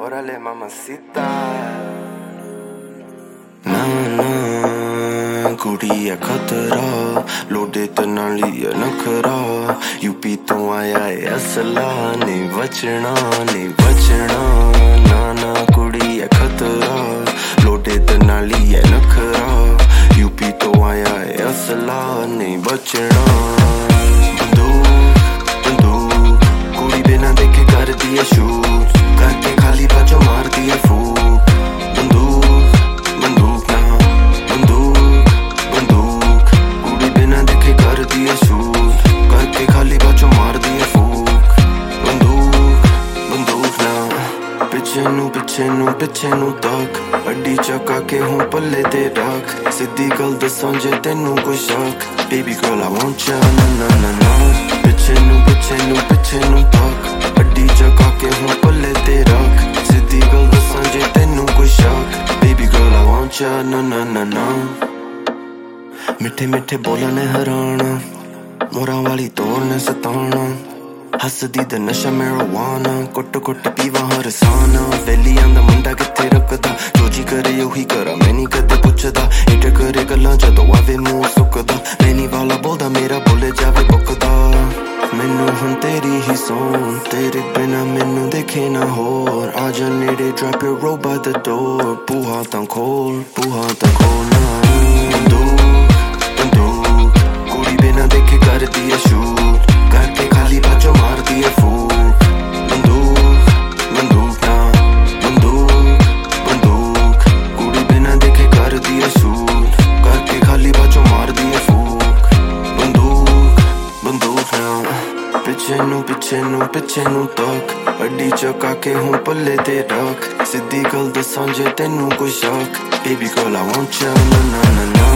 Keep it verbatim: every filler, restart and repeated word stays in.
Órale, mamacita. Na na, ਕੁੜੀ ਆ ਖਤਰਾ, ਲੋਡੇ ਤੇ ਨਾਲੀ ਆ ਨਖਰਾ, ਯੂਪੀ ਤੋਂ ਆਇਆ ਏ ਅਸਲਾ, ਨਹੀਂ ਬਚਣਾ ਨਹੀਂ ਬਚਣਾ। ਨਾ ਨਾ ਕੁੜੀ ਆ ਖਤਰਾ, ਲੋਡੇ ਤੇ ਨਾਲੀ ਆ ਨਖਰਾ, ਯੂਪੀ ਤੋਂ ਆਇਆ ਏ ਅਸਲਾ, ਨਹੀਂ ਬਚਣਾ। ਬੰਦੂਕ ਬੰਦੂਕ ਕੁੜੀ ਬਿਨਾਂ ਦੇਖੇ ਕਰਦੀ ਏ ਸ਼ੂਟ, ਕਰਕੇ ਖਾਲੀ ਬਾਜੋਂ ਮਾਰਦੀ ਏ ਫੂਕ। ਪਿੱਛੇ ਨੂੰ ਪਿੱਛੇ ਨੂੰ ਤੱਕ ਅੱਡੀ ਚੱਕਾ ਕੇ ਹੂੰ ਪੱਲੇ ਤੇ ਰੱਖ, ਸਿੱਧੀ ਗੱਲ ਦੱਸਾਂ ਜੇ ਤੈਨੂੰ ਕੋਈ ਸ਼ੱਕ, baby girl I want ya ਨਾ ਨਾ ਨਾ ਨਾ। ਪਿੱਛੇ ਨੂੰ ਪਿੱਛੇ ਨੂੰ ਪਿੱਛੇ ਨੂੰ ਤੱਕ ਅੱਡੀ ਚੱਕਾ ਕੇ ਹੂੰ ਪੱਲੇ ਤੇ ਰੱਖ, ਸਿੱਧੀ ਗੱਲ ਦੱਸਾਂ ਜੇ ਤੈਨੂੰ ਕੋਈ ਸ਼ੱਕ, baby girl I want ya ਨਾ ਨਾ ਨਾ ਨਾ। ਮਿੱਠੇ ਮਿੱਠੇ ਬੋਲਾਂ ਨੇ ਹਰਾਣਾ, ਮੋਰਾਂ ਵਾਲੀ ਤੋਰ ਨੇ ਸਤਾਉਣਾ, ਹੱਸਦੀ ਦਾ ਨਸ਼ਾ ਮੈਰੀਵਾਨਾ, ਕੁੱਟ ਕੁੱਟ ਪੀਵਾ ਹਰ ਸਾਨਾ। ਵੈਲੀਆਂ ਦਾ ਮੁੰਡਾ ਕਿੱਥੇ ਰੱਖਦਾ, ਜੋ ਜੀ ਕਰੇ ਉਹੀ ਕਰਾਂ, ਮੈਂ ਨੀ ਕਦੇ ਪੁੱਛਦਾ, ਇੱਟ ਕਰੇ ਗੱਲਾਂ ਜਦੋਂ ਆਵੇ ਮੂੰਹ ਸੁੱਕਦਾ, ਮੈਨੀ ਵਾਲਾ ਬੋਲਦਾ ਮੇਰਾ ਬੋਲੇ ਜਾਵੇ ਬੁੱਕਦਾ। ਮੈਨੂੰ ਹੁਣ ਤੇਰੀ ਹੀ ਸੌਂ, ਤੇਰੇ ਬਿਨਾਂ ਮੈਨੂੰ ਦੇਖੇ ਨਾ ਹੋਰ, ਆ ਜਾ ਨੇੜੇ drop your roll by the door, ਬੂਹਾ ਤਾਂ ਖੋਲ ਬੂਹਾ ਤਾਂ ਖੋਲ ਨਾ। ਬੰਦੂਕ ਬੰਦੂਕ ਕੁੜੀ ਬਿਨਾਂ ਦੇਖੇ ਕਰਦੀ ਏ ਸ਼ੂਟ, ਕਰਕੇ ਖਾਲੀ ਬਾਜੋਂ ਮਾਰਦੀ ਏ ਫੂਕ। ਬੰਦੂਕ ਬੰਦੂਕ ਨਾ ਬੰਦੂਕ ਬੰਦੂਕ ਕੁੜੀ ਬਿਨਾਂ ਦੇਖੇ ਕਰਦੀ ਏ ਸ਼ੂਟ, ਕਰਕੇ ਖਾਲੀ ਬਾਜੋਂ ਮਾਰਦੀ ਏ ਫੂਕ। ਬੰਦੂਕ ਬੰਦੂਕ ਨਾ ਪਿੱਛੇ ਨੂੰ ਪਿੱਛੇ ਨੂੰ ਪਿੱਛੇ ਨੂੰ ਤੱਕ ਅੱਡੀ ਚੱਕਾ ਕੇ ਹੂੰ ਪੱਲੇ ਤੇ ਰੱਖ, ਸਿੱਧੀ ਗੱਲ ਦੱਸਾਂ ਜੇ ਤੈਨੂੰ ਕੋਈ ਸ਼ੱਕ, baby girl I want ya ਨਾ ਨਾ ਨਾ ਨਾ।